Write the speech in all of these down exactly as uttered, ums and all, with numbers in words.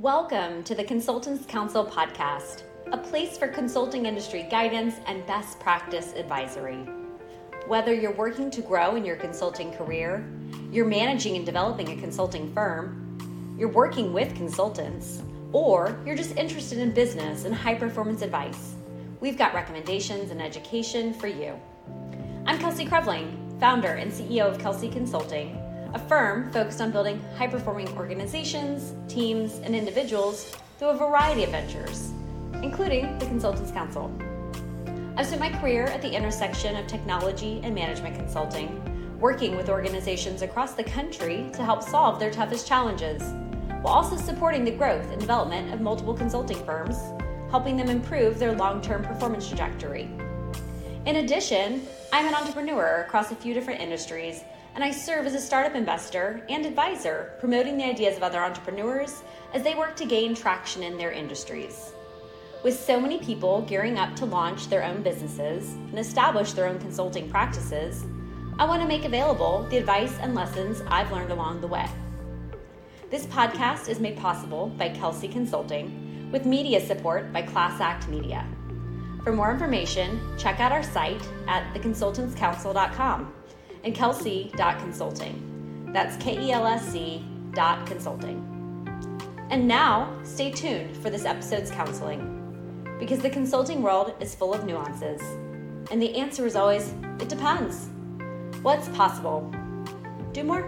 Welcome to the Consultants Council podcast, a place for consulting industry guidance and best practice advisory. Whether you're working to grow in your consulting career, you're managing and developing a consulting firm, you're working with consultants, or you're just interested in business and high-performance advice, we've got recommendations and education for you. I'm Kelsey Krevling, founder and C E O of Kelsey Consulting, a firm focused on building high-performing organizations, teams, and individuals through a variety of ventures, including the Consultants Council. I've spent my career at the intersection of technology and management consulting, working with organizations across the country to help solve their toughest challenges, while also supporting the growth and development of multiple consulting firms, helping them improve their long-term performance trajectory. In addition, I'm an entrepreneur across a few different industries, and I serve as a startup investor and advisor, promoting the ideas of other entrepreneurs as they work to gain traction in their industries. With so many people gearing up to launch their own businesses and establish their own consulting practices, I want to make available the advice and lessons I've learned along the way. This podcast is made possible by Kelsey Consulting, with media support by Class Act Media. For more information, check out our site at the consultants council dot com and kelsey dot consulting. That's K E L S C dot consulting. And now, stay tuned for this episode's counseling, because the consulting world is full of nuances, and the answer is always, it depends. What's possible? Do more?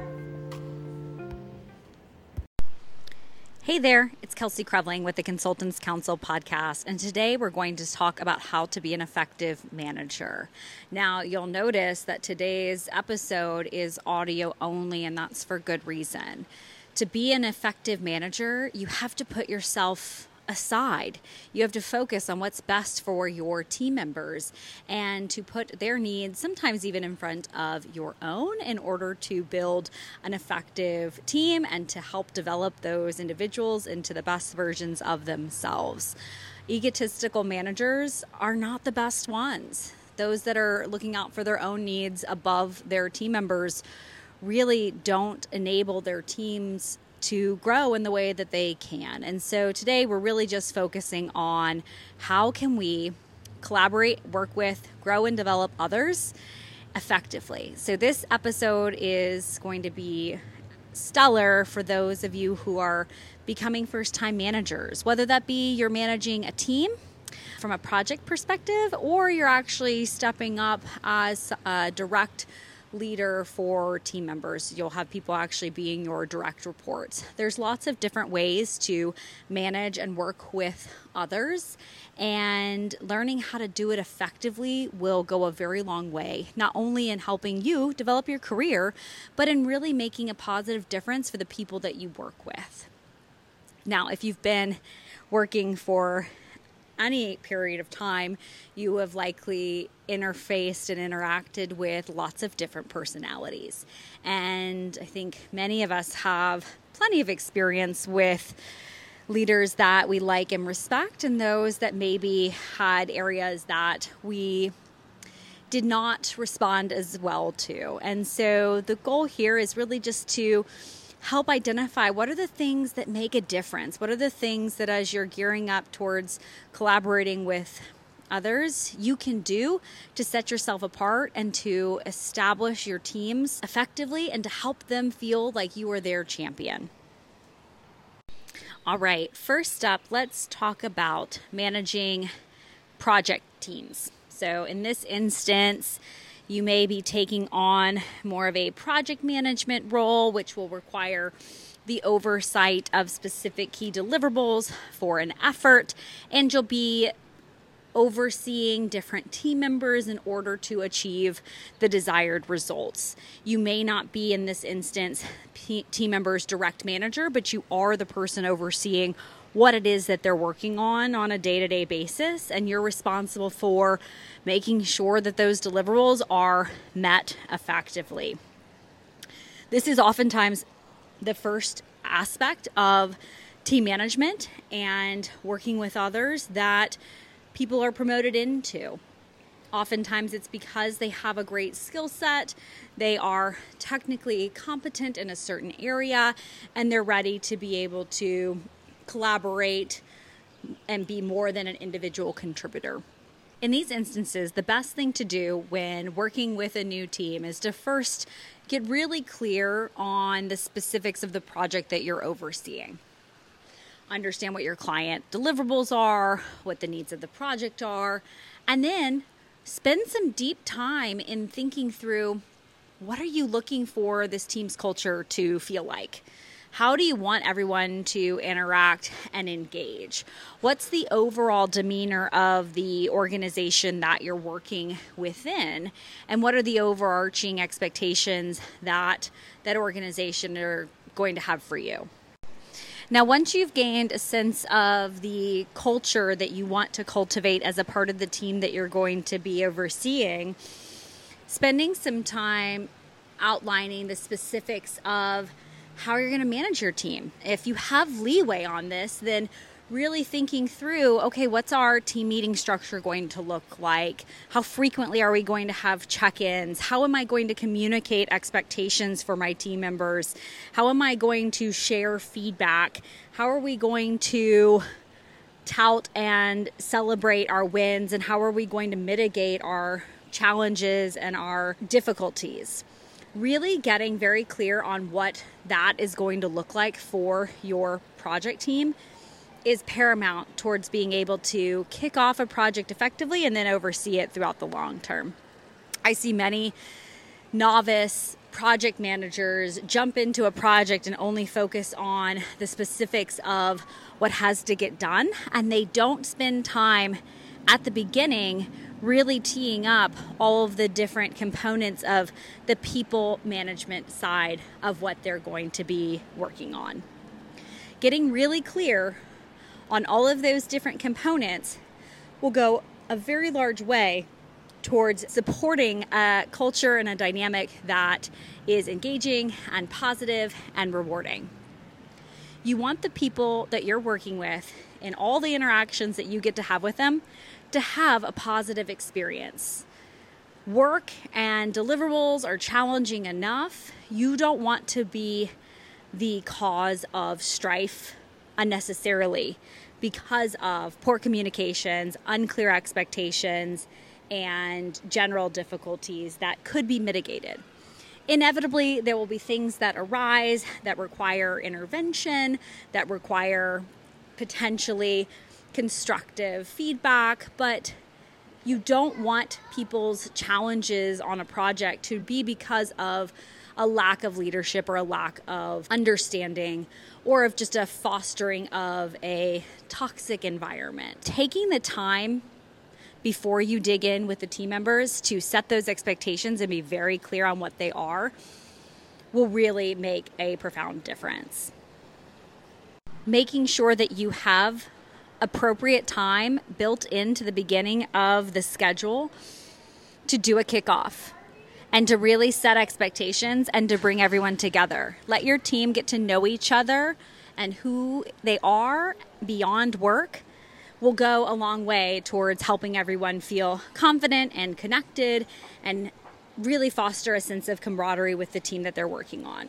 Hey there, it's Kelsey Krevling with the Consultants Council podcast, and today we're going to talk about how to be an effective manager. Now, you'll notice that today's episode is audio only, and that's for good reason. To be an effective manager, you have to put yourself aside. You have to focus on what's best for your team members and to put their needs sometimes even in front of your own in order to build an effective team and to help develop those individuals into the best versions of themselves. Egotistical managers are not the best ones. Those that are looking out for their own needs above their team members really don't enable their teams to grow in the way that they can. And so today we're really just focusing on how can we collaborate, work with, grow and develop others effectively. So this episode is going to be stellar for those of you who are becoming first-time managers, whether that be you're managing a team from a project perspective or you're actually stepping up as a direct leader for team members. You'll have people actually being your direct reports. There's lots of different ways to manage and work with others, and learning how to do it effectively will go a very long way, not only in helping you develop your career, but in really making a positive difference for the people that you work with. Now, if you've been working for any period of time, you have likely interfaced and interacted with lots of different personalities. And I think many of us have plenty of experience with leaders that we like and respect, and those that maybe had areas that we did not respond as well to. And so the goal here is really just to help identify what are the things that make a difference. What are the things that as you're gearing up towards collaborating with others, you can do to set yourself apart and to establish your teams effectively and to help them feel like you are their champion. All right, first up, let's talk about managing project teams. So in this instance, you may be taking on more of a project management role, which will require the oversight of specific key deliverables for an effort, and you'll be overseeing different team members in order to achieve the desired results. You may not be, in this instance, P- team members' direct manager, but you are the person overseeing what it is that they're working on on a day-to-day basis, and you're responsible for making sure that those deliverables are met effectively. This is oftentimes the first aspect of team management and working with others that people are promoted into. Oftentimes it's because they have a great skill set, they are technically competent in a certain area, and they're ready to be able to collaborate, and be more than an individual contributor. In these instances, the best thing to do when working with a new team is to first get really clear on the specifics of the project that you're overseeing. Understand what your client deliverables are, what the needs of the project are, and then spend some deep time in thinking through, what are you looking for this team's culture to feel like? How do you want everyone to interact and engage? What's the overall demeanor of the organization that you're working within? And what are the overarching expectations that that organization are going to have for you? Now, once you've gained a sense of the culture that you want to cultivate as a part of the team that you're going to be overseeing, spending some time outlining the specifics of how you're going to manage your team. If you have leeway on this, then really thinking through, okay, what's our team meeting structure going to look like? How frequently are we going to have check-ins? How am I going to communicate expectations for my team members? How am I going to share feedback? How are we going to tout and celebrate our wins? And how are we going to mitigate our challenges and our difficulties? Really getting very clear on what that is going to look like for your project team is paramount towards being able to kick off a project effectively and then oversee it throughout the long term. I see many novice project managers jump into a project and only focus on the specifics of what has to get done, and they don't spend time at the beginning really teeing up all of the different components of the people management side of what they're going to be working on. Getting really clear on all of those different components will go a very large way towards supporting a culture and a dynamic that is engaging and positive and rewarding. You want the people that you're working with in all the interactions that you get to have with them to have a positive experience. Work and deliverables are challenging enough. You don't want to be the cause of strife unnecessarily because of poor communications, unclear expectations, and general difficulties that could be mitigated. Inevitably, there will be things that arise that require intervention, that require potentially constructive feedback, but you don't want people's challenges on a project to be because of a lack of leadership or a lack of understanding or of just a fostering of a toxic environment. Taking the time before you dig in with the team members to set those expectations and be very clear on what they are will really make a profound difference. Making sure that you have appropriate time built into the beginning of the schedule to do a kickoff and to really set expectations and to bring everyone together. Let your team get to know each other and who they are beyond work will go a long way towards helping everyone feel confident and connected and really foster a sense of camaraderie with the team that they're working on.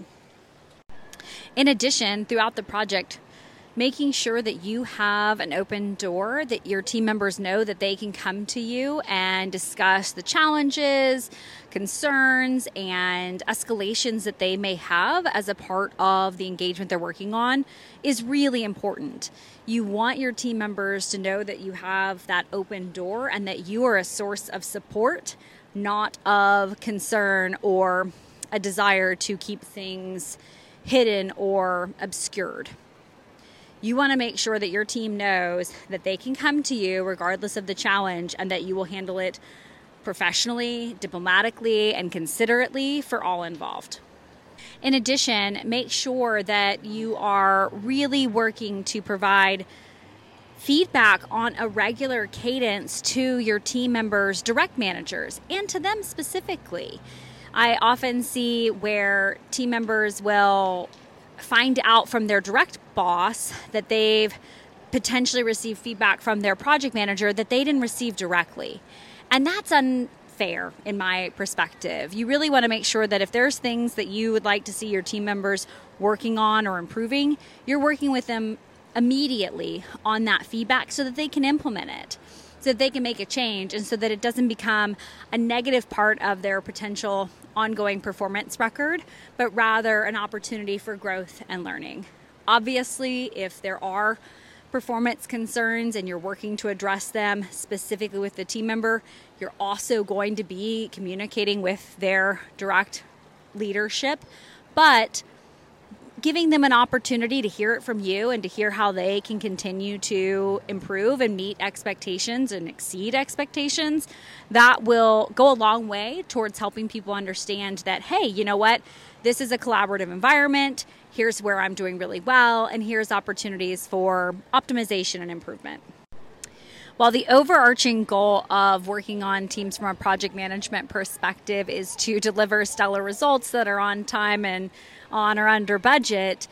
In addition, throughout the project, making sure that you have an open door, that your team members know that they can come to you and discuss the challenges, concerns, and escalations that they may have as a part of the engagement they're working on is really important. You want your team members to know that you have that open door and that you are a source of support, not of concern or a desire to keep things hidden or obscured. You want to make sure that your team knows that they can come to you regardless of the challenge and that you will handle it professionally, diplomatically, and considerately for all involved. In addition, make sure that you are really working to provide feedback on a regular cadence to your team members' direct managers and to them specifically. I often see where team members will find out from their direct boss that they've potentially received feedback from their project manager that they didn't receive directly. And that's unfair in my perspective. You really want to make sure that if there's things that you would like to see your team members working on or improving, you're working with them immediately on that feedback so that they can implement it, so that they can make a change, and so that it doesn't become a negative part of their potential ongoing performance record, but rather an opportunity for growth and learning. Obviously, if there are performance concerns and you're working to address them specifically with the team member, you're also going to be communicating with their direct leadership, but giving them an opportunity to hear it from you and to hear how they can continue to improve and meet expectations and exceed expectations, that will go a long way towards helping people understand that, hey, you know what? This is a collaborative environment. Here's where I'm doing really well, and here's opportunities for optimization and improvement. While the overarching goal of working on teams from a project management perspective is to deliver stellar results that are on time and on or under budget,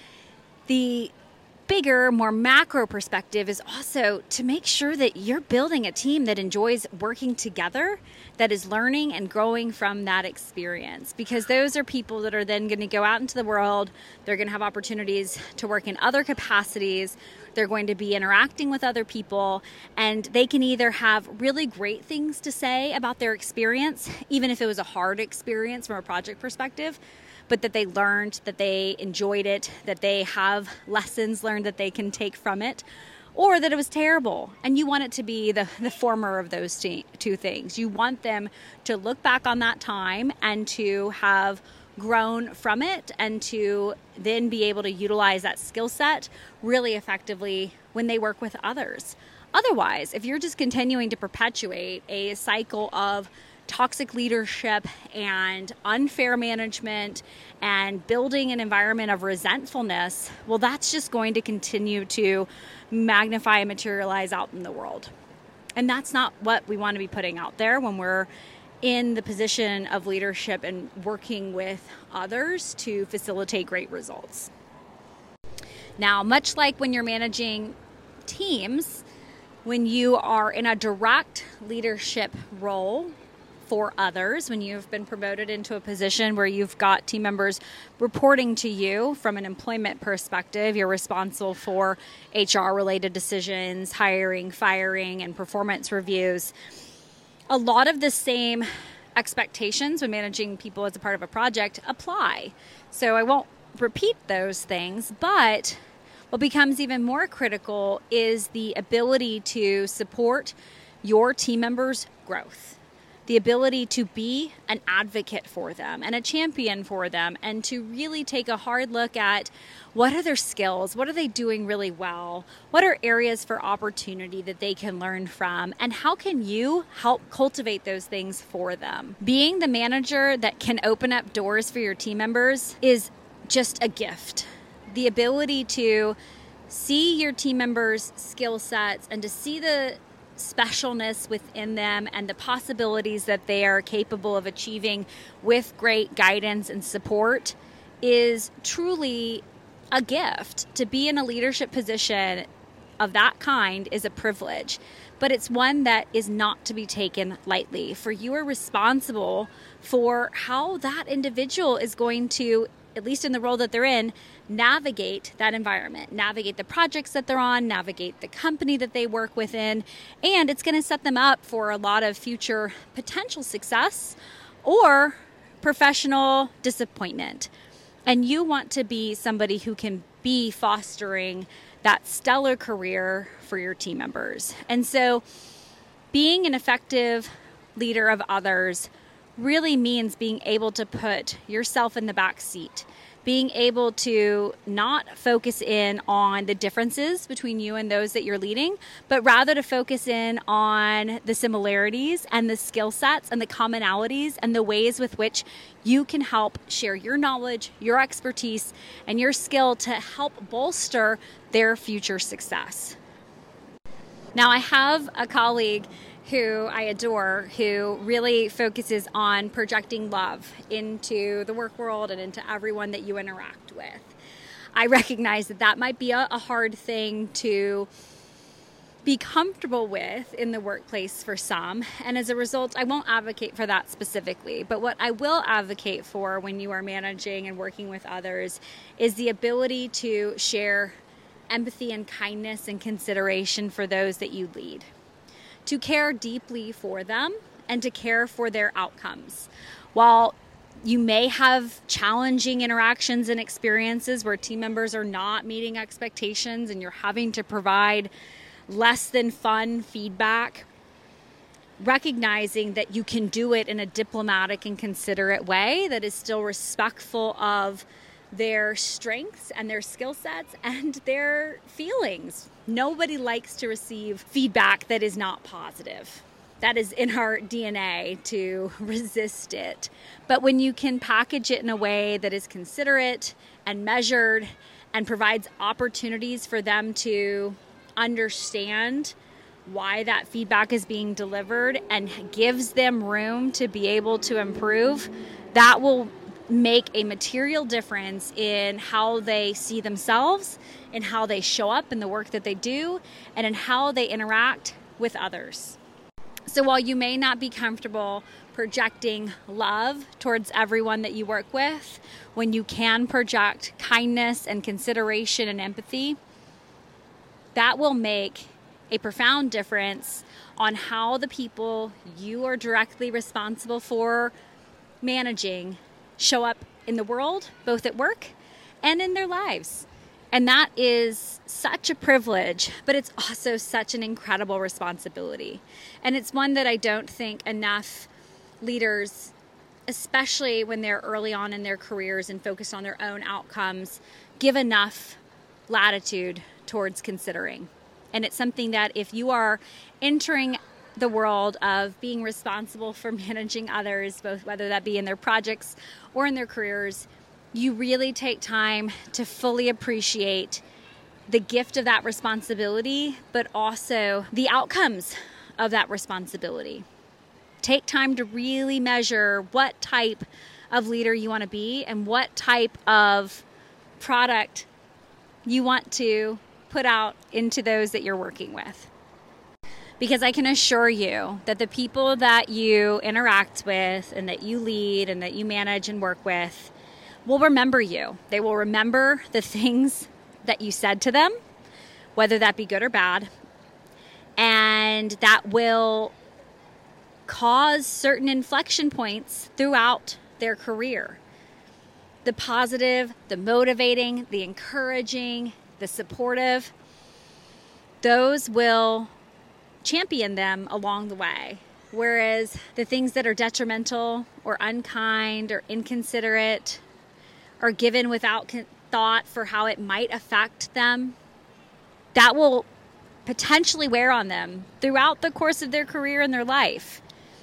the bigger, more macro perspective is also to make sure that you're building a team that enjoys working together, that is learning and growing from that experience. Because those are people that are then going to go out into the world, they're going to have opportunities to work in other capacities, they're going to be interacting with other people, and they can either have really great things to say about their experience, even if it was a hard experience from a project perspective, but that they learned, that they enjoyed it, that they have lessons learned that they can take from it, or that it was terrible. And you want it to be the, the former of those two things. You want them to look back on that time and to have grown from it, and to then be able to utilize that skill set really effectively when they work with others. Otherwise, if you're just continuing to perpetuate a cycle of toxic leadership and unfair management and building an environment of resentfulness, well, that's just going to continue to magnify and materialize out in the world. And that's not what we want to be putting out there when we're in the position of leadership and working with others to facilitate great results. Now, much like when you're managing teams, when you are in a direct leadership role for others, when you've been promoted into a position where you've got team members reporting to you from an employment perspective, you're responsible for H R related decisions, hiring, firing, and performance reviews. A lot of the same expectations when managing people as a part of a project apply. So I won't repeat those things, but what becomes even more critical is the ability to support your team members' growth. The ability to be an advocate for them and a champion for them, and to really take a hard look at what are their skills, what are they doing really well, what are areas for opportunity that they can learn from, and how can you help cultivate those things for them. Being the manager that can open up doors for your team members is just a gift. The ability to see your team members' skill sets and to see the specialness within them and the possibilities that they are capable of achieving with great guidance and support is truly a gift. To be in a leadership position of that kind is a privilege, but it's one that is not to be taken lightly, for you are responsible for how that individual is going to, at least in the role that they're in, navigate that environment, navigate the projects that they're on, navigate the company that they work within, and it's going to set them up for a lot of future potential success or professional disappointment. And you want to be somebody who can be fostering that stellar career for your team members. And so being an effective leader of others really means being able to put yourself in the back seat, being able to not focus in on the differences between you and those that you're leading, but rather to focus in on the similarities and the skill sets and the commonalities and the ways with which you can help share your knowledge, your expertise, and your skill to help bolster their future success. Now, I have a colleague who I adore, who really focuses on projecting love into the work world and into everyone that you interact with. I recognize that that might be a, a hard thing to be comfortable with in the workplace for some, and as a result, I won't advocate for that specifically. But what I will advocate for when you are managing and working with others is the ability to share empathy and kindness and consideration for those that you lead, to care deeply for them and to care for their outcomes. While you may have challenging interactions and experiences where team members are not meeting expectations and you're having to provide less than fun feedback, recognizing that you can do it in a diplomatic and considerate way that is still respectful of their strengths and their skill sets and their feelings. Nobody likes to receive feedback that is not positive. That is in our D N A to resist it. But when you can package it in a way that is considerate and measured and provides opportunities for them to understand why that feedback is being delivered and gives them room to be able to improve, that will make a material difference in how they see themselves, in how they show up in the work that they do, and in how they interact with others. So while you may not be comfortable projecting love towards everyone that you work with, when you can project kindness and consideration and empathy, that will make a profound difference on how the people you are directly responsible for managing show up in the world, both at work and in their lives. And that is such a privilege, but it's also such an incredible responsibility. And it's one that I don't think enough leaders, especially when they're early on in their careers and focused on their own outcomes, give enough latitude towards considering. And it's something that if you are entering the world of being responsible for managing others, both whether that be in their projects or in their careers, you really take time to fully appreciate the gift of that responsibility, but also the outcomes of that responsibility. Take time to really measure what type of leader you want to be and what type of product you want to put out into those that you're working with. Because I can assure you that the people that you interact with and that you lead and that you manage and work with will remember you. They will remember the things that you said to them, whether that be good or bad, and that will cause certain inflection points throughout their career. The positive, the motivating, the encouraging, the supportive, those will champion them along the way. Whereas the things that are detrimental or unkind or inconsiderate or given without thought for how it might affect them, that will potentially wear on them throughout the course of their career and their life.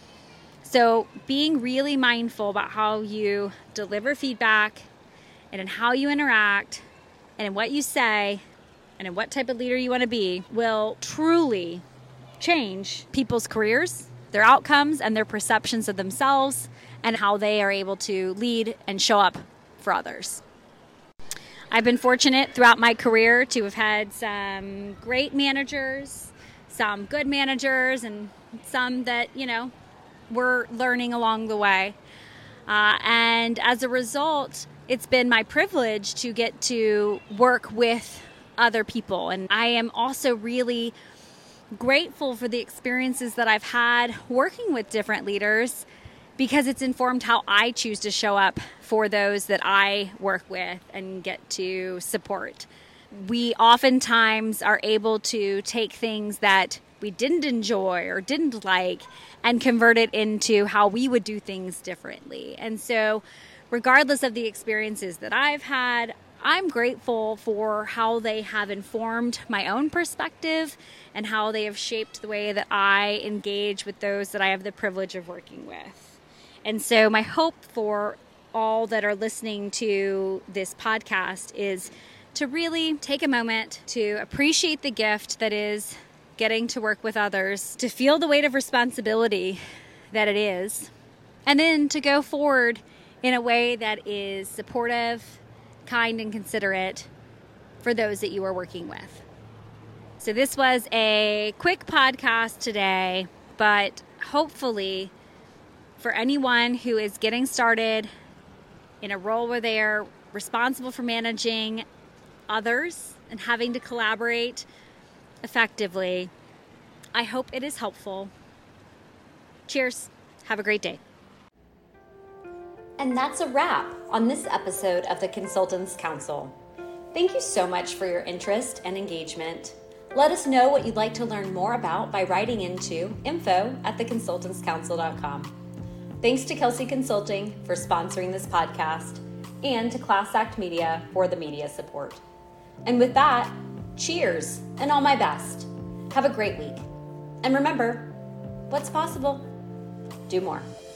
So being really mindful about how you deliver feedback and in how you interact and in what you say and in what type of leader you want to be will truly change people's careers, their outcomes, and their perceptions of themselves and how they are able to lead and show up for others. I've been fortunate throughout my career to have had some great managers, some good managers, and some that, you know, we're learning along the way. Uh, and as a result, it's been my privilege to get to work with other people. And I am also really grateful for the experiences that I've had working with different leaders, because it's informed how I choose to show up for those that I work with and get to support. We oftentimes are able to take things that we didn't enjoy or didn't like and convert it into how we would do things differently. And so regardless of the experiences that I've had, I'm grateful for how they have informed my own perspective and how they have shaped the way that I engage with those that I have the privilege of working with. And so my hope for all that are listening to this podcast is to really take a moment to appreciate the gift that is getting to work with others, to feel the weight of responsibility that it is, and then to go forward in a way that is supportive, kind, and considerate for those that you are working with. So this was a quick podcast today, but hopefully for anyone who is getting started in a role where they are responsible for managing others and having to collaborate effectively. I hope it is helpful. Cheers. Have a great day. And that's a wrap on this episode of the Consultants Council. Thank you so much for your interest and engagement. Let us know what you'd like to learn more about by writing into info at the consultants council dot com. Thanks to Kelsey Consulting for sponsoring this podcast and to Class Act Media for the media support. And with that, cheers and all my best. Have a great week. And remember, what's possible? Do more.